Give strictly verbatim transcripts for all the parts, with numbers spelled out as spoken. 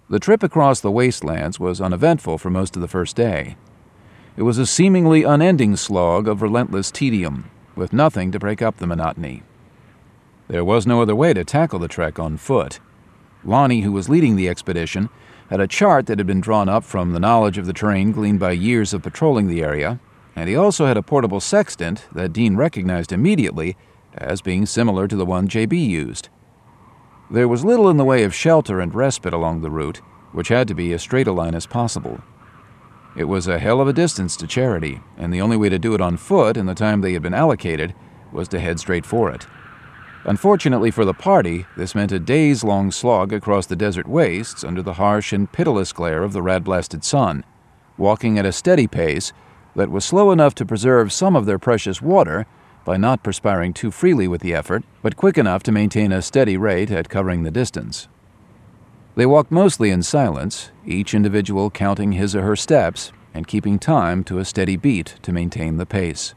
The trip across the wastelands was uneventful for most of the first day. It was a seemingly unending slog of relentless tedium, with nothing to break up the monotony. There was no other way to tackle the trek on foot. Lonnie, who was leading the expedition, had a chart that had been drawn up from the knowledge of the terrain gleaned by years of patrolling the area, and he also had a portable sextant that Dean recognized immediately as being similar to the one J B used. There was little in the way of shelter and respite along the route, which had to be as straight a line as possible. It was a hell of a distance to Charity, and the only way to do it on foot in the time they had been allocated was to head straight for it. Unfortunately for the party, this meant a days-long slog across the desert wastes under the harsh and pitiless glare of the rad-blasted sun, walking at a steady pace that was slow enough to preserve some of their precious water by not perspiring too freely with the effort, but quick enough to maintain a steady rate at covering the distance. They walked mostly in silence, each individual counting his or her steps and keeping time to a steady beat to maintain the pace.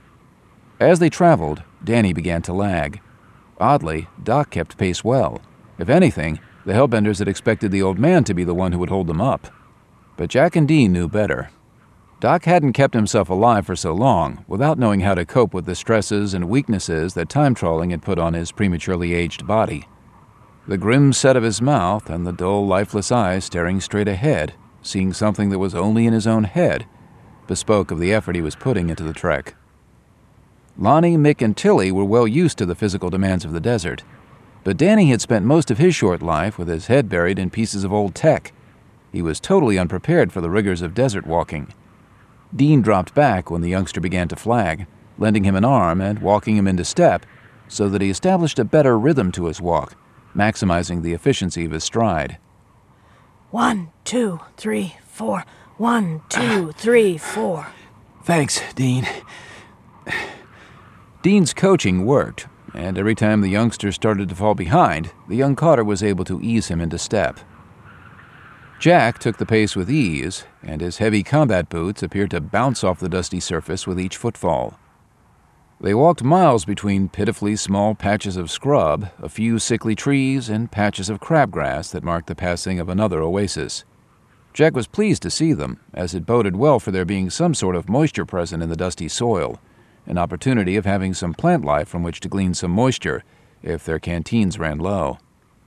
As they traveled, Danny began to lag. Oddly, Doc kept pace well. If anything, the Hellbenders had expected the old man to be the one who would hold them up. But Jack and Dean knew better. Doc hadn't kept himself alive for so long without knowing how to cope with the stresses and weaknesses that time trawling had put on his prematurely aged body. The grim set of his mouth and the dull, lifeless eyes staring straight ahead, seeing something that was only in his own head, bespoke of the effort he was putting into the trek. Lonnie, Mick, and Tilly were well used to the physical demands of the desert, but Danny had spent most of his short life with his head buried in pieces of old tech. He was totally unprepared for the rigors of desert walking. Dean dropped back when the youngster began to flag, lending him an arm and walking him into step so that he established a better rhythm to his walk, maximizing the efficiency of his stride. One, two, three, four. One, two, three, four. Thanks, Dean. Dean's coaching worked, and every time the youngster started to fall behind, the young Cotter was able to ease him into step. Jack took the pace with ease, and his heavy combat boots appeared to bounce off the dusty surface with each footfall. They walked miles between pitifully small patches of scrub, a few sickly trees, and patches of crabgrass that marked the passing of another oasis. Jack was pleased to see them, as it boded well for there being some sort of moisture present in the dusty soil, an opportunity of having some plant life from which to glean some moisture if their canteens ran low.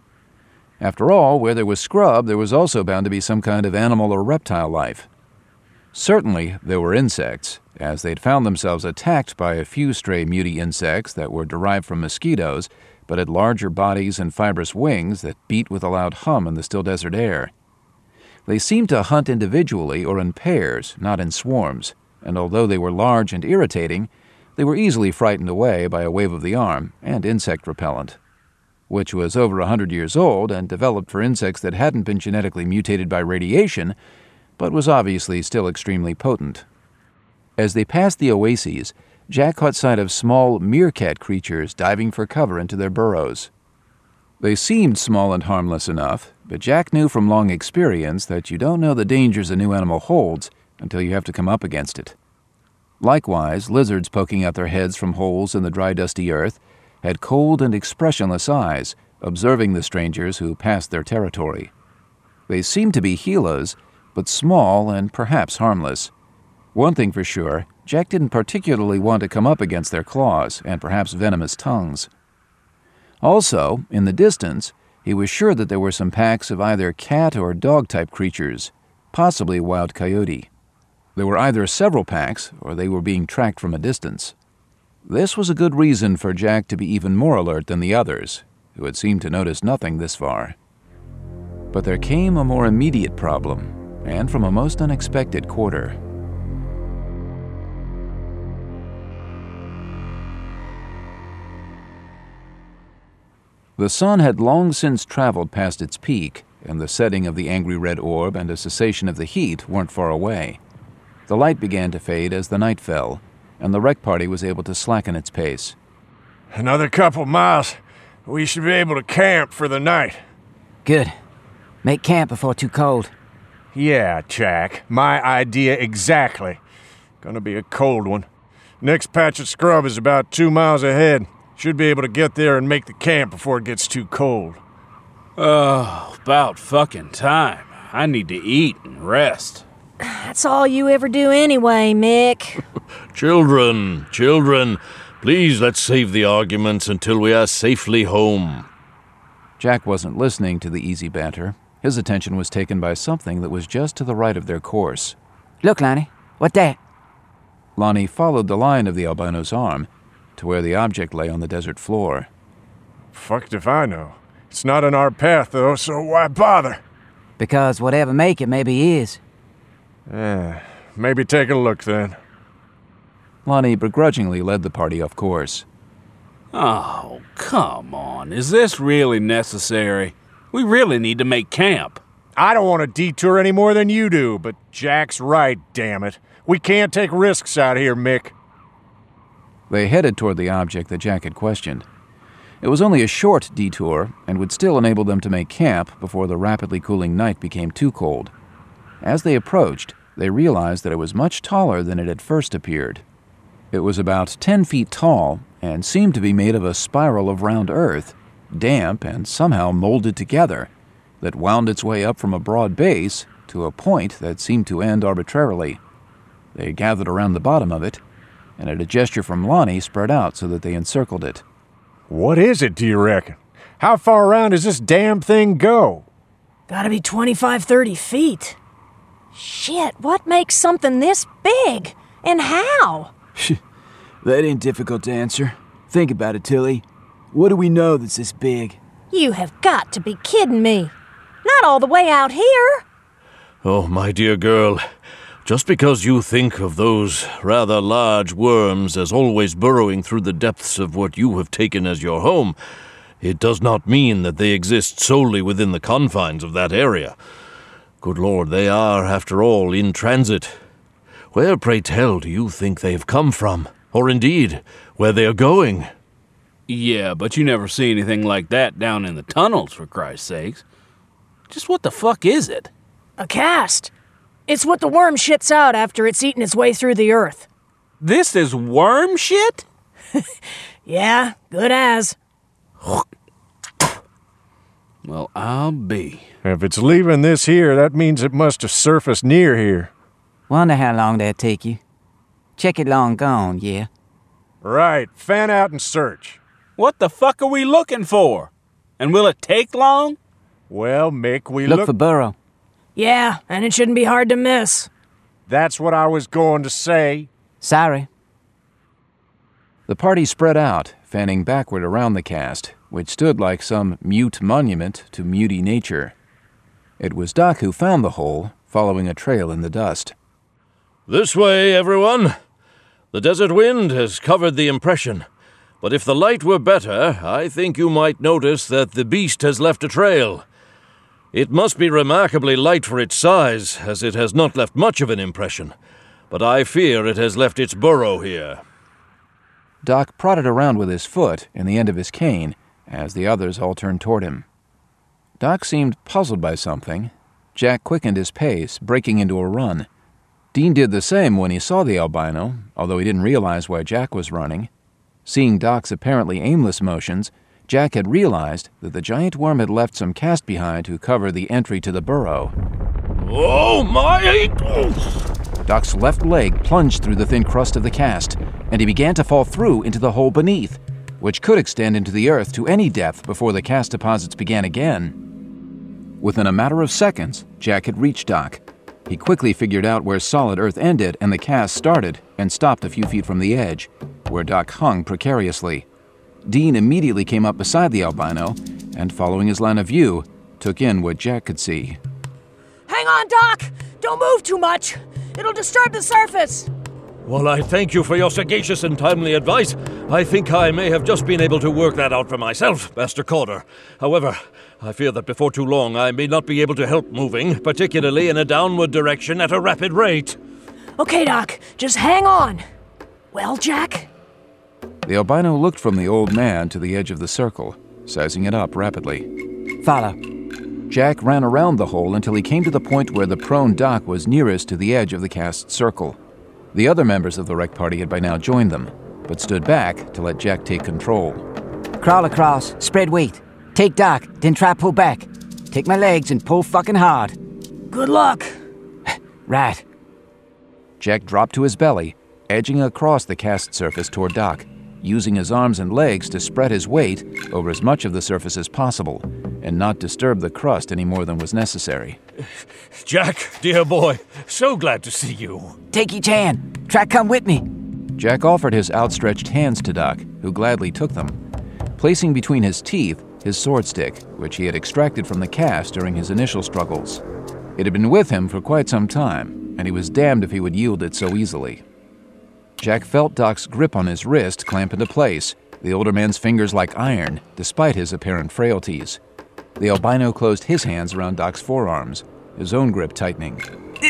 After all, where there was scrub, there was also bound to be some kind of animal or reptile life. Certainly, there were insects, as they'd found themselves attacked by a few stray muty insects that were derived from mosquitoes, but had larger bodies and fibrous wings that beat with a loud hum in the still desert air. They seemed to hunt individually or in pairs, not in swarms, and although they were large and irritating, they were easily frightened away by a wave of the arm and insect repellent, which was over a hundred years old and developed for insects that hadn't been genetically mutated by radiation, but was obviously still extremely potent. As they passed the oases, Jack caught sight of small meerkat creatures diving for cover into their burrows. They seemed small and harmless enough, but Jack knew from long experience that you don't know the dangers a new animal holds until you have to come up against it. Likewise, lizards poking out their heads from holes in the dry, dusty earth had cold and expressionless eyes, observing the strangers who passed their territory. They seemed to be Gilas, but small and perhaps harmless. One thing for sure, Jack didn't particularly want to come up against their claws and perhaps venomous tongues. Also, in the distance, he was sure that there were some packs of either cat or dog-type creatures, possibly a wild coyote. There were either several packs, or they were being tracked from a distance. This was a good reason for Jack to be even more alert than the others, who had seemed to notice nothing this far. But there came a more immediate problem, and from a most unexpected quarter. The sun had long since traveled past its peak, and the setting of the angry red orb and a cessation of the heat weren't far away. The light began to fade as the night fell, and the wreck party was able to slacken its pace. Another couple miles. We should be able to camp for the night. Good. Make camp before too cold. Yeah, Jack. My idea exactly. Gonna be a cold one. Next patch of scrub is about two miles ahead. Should be able to get there and make the camp before it gets too cold. Oh, about fucking time. I need to eat and rest. That's all you ever do anyway, Mick. Children, children, please let's save the arguments until we are safely home. Jack wasn't listening to the easy banter. His attention was taken by something that was just to the right of their course. Look, Lonnie. What that? Lonnie followed the line of the albino's arm to where the object lay on the desert floor. Fucked if I know. It's not in our path, though, so why bother? Because whatever make it maybe is. Eh, maybe take a look, then. Lonnie begrudgingly led the party off course. Oh, come on. Is this really necessary? We really need to make camp. I don't want to detour any more than you do, but Jack's right, damn it. We can't take risks out here, Mick. They headed toward the object that Jack had questioned. It was only a short detour and would still enable them to make camp before the rapidly cooling night became too cold. As they approached, they realized that it was much taller than it had first appeared. It was about ten feet tall and seemed to be made of a spiral of round earth, damp and somehow molded together, that wound its way up from a broad base to a point that seemed to end arbitrarily. They gathered around the bottom of it, and at a gesture from Lonnie spread out so that they encircled it. What is it, do you reckon? How far around does this damn thing go? Gotta be twenty-five, thirty feet. Shit, what makes something this big? And how? That ain't difficult to answer. Think about it, Tilly. What do we know that's this big? You have got to be kidding me. Not all the way out here. Oh, my dear girl, just because you think of those rather large worms as always burrowing through the depths of what you have taken as your home, it does not mean that they exist solely within the confines of that area. Good Lord, they are, after all, in transit. Where, pray tell, do you think they have come from? Or indeed, where they are going? Yeah, but you never see anything like that down in the tunnels, for Christ's sakes. Just what the fuck is it? A cast. It's what the worm shits out after it's eaten its way through the earth. This is worm shit? Yeah, good as. Well, I'll be. If it's leaving this here, that means it must have surfaced near here. Wonder how long that'd take you. Check it long gone, yeah? Right, fan out and search. What the fuck are we looking for? And will it take long? Well, Mick, we Look look... for burrow. Yeah, and it shouldn't be hard to miss. That's what I was going to say. Sorry. The party spread out, fanning backward around the cast, which stood like some mute monument to muty nature. It was Doc who found the hole, following a trail in the dust. This way, everyone. The desert wind has covered the impression, but if the light were better, I think you might notice that the beast has left a trail. It must be remarkably light for its size, as it has not left much of an impression, but I fear it has left its burrow here. Doc prodded around with his foot in the end of his cane as the others all turned toward him. Doc seemed puzzled by something. Jack quickened his pace, breaking into a run. Dean did the same when he saw the albino, although he didn't realize why Jack was running. Seeing Doc's apparently aimless motions, Jack had realized that the giant worm had left some cast behind to cover the entry to the burrow. Oh, my... Doc's left leg plunged through the thin crust of the cast, and he began to fall through into the hole beneath, which could extend into the earth to any depth before the cast deposits began again. Within a matter of seconds, Jack had reached Doc. He quickly figured out where solid earth ended and the cast started, and stopped a few feet from the edge, where Doc hung precariously. Dean immediately came up beside the albino, and following his line of view, took in what Jack could see. Hang on, Doc! Don't move too much! It'll disturb the surface! Well, I thank you for your sagacious and timely advice. I think I may have just been able to work that out for myself, Master Calder. However, I fear that before too long I may not be able to help moving, particularly in a downward direction at a rapid rate. Okay, Doc, just hang on. Well, Jack? The albino looked from the old man to the edge of the circle, sizing it up rapidly. Follow. Jack ran around the hole until he came to the point where the prone Doc was nearest to the edge of the cast circle. The other members of the wreck party had by now joined them, but stood back to let Jack take control. Crawl across, spread weight. Take Doc, then try pull back. Till Take my legs and pull fucking hard. Good luck. Right. Jack dropped to his belly, edging across the cast surface toward Doc, using his arms and legs to spread his weight over as much of the surface as possible and not disturb the crust any more than was necessary. Jack, dear boy, so glad to see you. Take each hand. Try come with me. Jack offered his outstretched hands to Doc, who gladly took them, placing between his teeth his sword stick, which he had extracted from the cast during his initial struggles. It had been with him for quite some time, and he was damned if he would yield it so easily. Jack felt Doc's grip on his wrist clamp into place, the older man's fingers like iron, despite his apparent frailties. The albino closed his hands around Doc's forearms, his own grip tightening.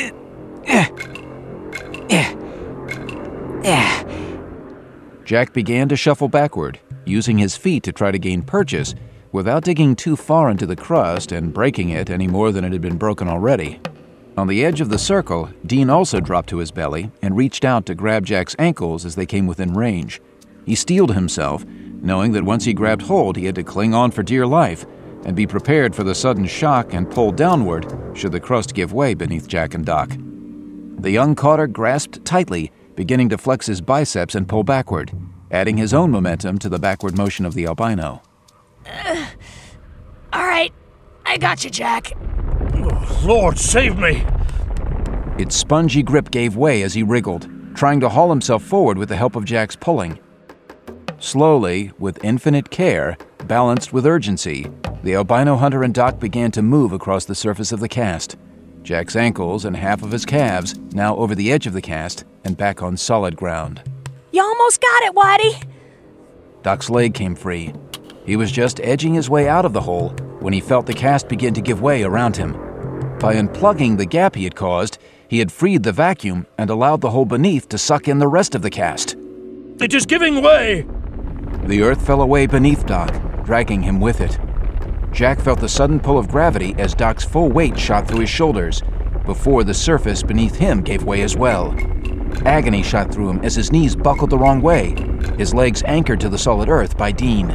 Jack began to shuffle backward, using his feet to try to gain purchase without digging too far into the crust and breaking it any more than it had been broken already. On the edge of the circle, Dean also dropped to his belly and reached out to grab Jack's ankles as they came within range. He steeled himself, knowing that once he grabbed hold, he had to cling on for dear life and be prepared for the sudden shock and pull downward should the crust give way beneath Jack and Doc. The young Carter grasped tightly, beginning to flex his biceps and pull backward, adding his own momentum to the backward motion of the albino. Uh, all right, I got you, Jack. Lord, save me! Its spongy grip gave way as he wriggled, trying to haul himself forward with the help of Jack's pulling. Slowly, with infinite care, balanced with urgency, the albino hunter and Doc began to move across the surface of the cast, Jack's ankles and half of his calves now over the edge of the cast and back on solid ground. You almost got it, Whitey! Doc's leg came free. He was just edging his way out of the hole when he felt the cast begin to give way around him. By unplugging the gap he had caused, he had freed the vacuum and allowed the hole beneath to suck in the rest of the cast. It is giving way! The earth fell away beneath Doc, dragging him with it. Jack felt the sudden pull of gravity as Doc's full weight shot through his shoulders, before the surface beneath him gave way as well. Agony shot through him as his knees buckled the wrong way, his legs anchored to the solid earth by Dean.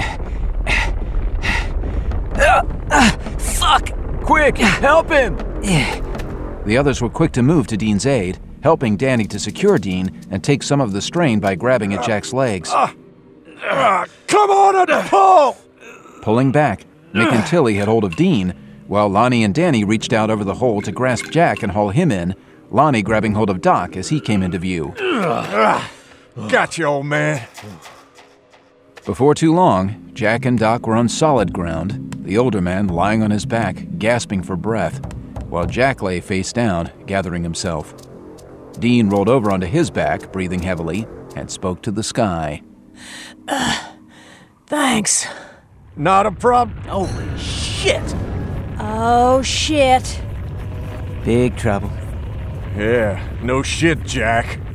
Uh, uh, fuck! Quick, help him! The others were quick to move to Dean's aid, helping Danny to secure Dean and take some of the strain by grabbing at Jack's legs. Uh, uh, come on and pull! Pulling back, Mick and Tilly had hold of Dean, while Lonnie and Danny reached out over the hole to grasp Jack and haul him in, Lonnie grabbing hold of Doc as he came into view. Uh, gotcha, old man. Before too long, Jack and Doc were on solid ground, the older man lying on his back, gasping for breath, while Jack lay face down, gathering himself. Dean rolled over onto his back, breathing heavily, and spoke to the sky. Uh, thanks. Not a problem. Holy shit! Oh, shit. Big trouble. Yeah, no shit, Jack.